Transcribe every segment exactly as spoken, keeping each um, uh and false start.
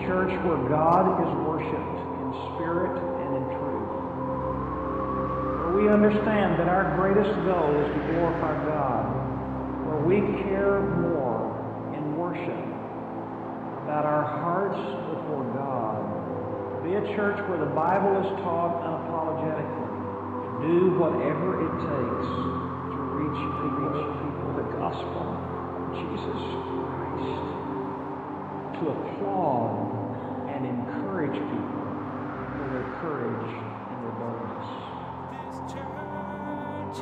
church where God is worshipped in spirit and in truth. Where we understand that our greatest goal is to glorify God. Where we care more in worship about our hearts before God. Be a church where the Bible is taught unapologetically. To do whatever it takes to reach people, people the gospel of Jesus Christ. To applaud and encourage people for their courage and their boldness. This church,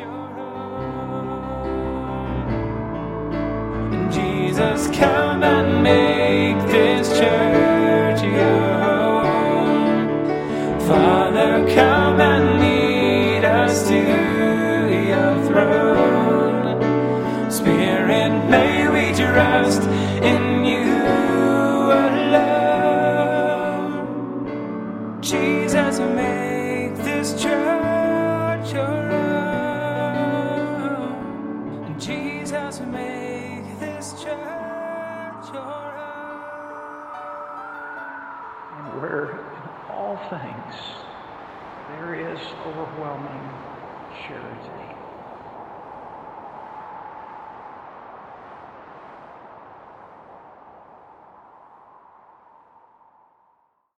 your Jesus, come and make this church your home. Father, come and lead us to your throne. Spirit, may we trust in you alone. Jesus, make this church your own. Jesus, make this church your own. And where in all things there is overwhelming charity.